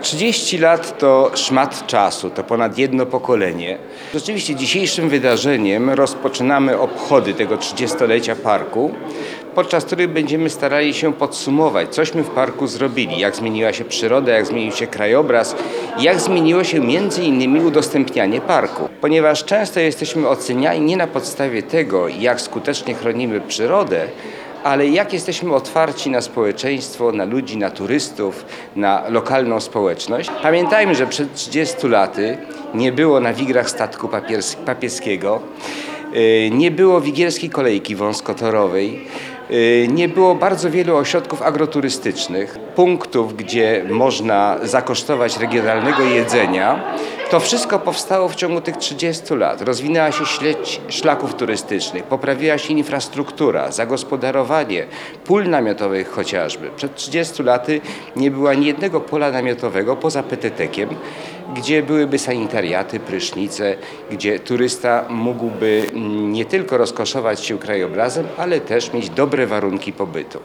30 lat to szmat czasu, to ponad jedno pokolenie. Rzeczywiście dzisiejszym wydarzeniem rozpoczynamy obchody tego 30-lecia parku, podczas których będziemy starali się podsumować, cośmy w parku zrobili, jak zmieniła się przyroda, jak zmienił się krajobraz, jak zmieniło się między innymi udostępnianie parku. Ponieważ często jesteśmy oceniani nie na podstawie tego, jak skutecznie chronimy przyrodę, ale jak jesteśmy otwarci na społeczeństwo, na ludzi, na turystów, na lokalną społeczność. Pamiętajmy, że przed 30 laty nie było na Wigrach statku papieskiego, nie było Wigielskiej Kolejki wąskotorowej, nie było bardzo wielu ośrodków agroturystycznych, punktów, gdzie można zakosztować regionalnego jedzenia. To wszystko powstało w ciągu tych 30 lat. Rozwinęła się sieć szlaków turystycznych, poprawiła się infrastruktura, zagospodarowanie pól namiotowych chociażby. Przed 30 laty nie było ani jednego pola namiotowego poza Petetekiem, gdzie byłyby sanitariaty, prysznice, gdzie turysta mógłby nie tylko rozkoszować się krajobrazem, ale też mieć dobre warunki pobytu.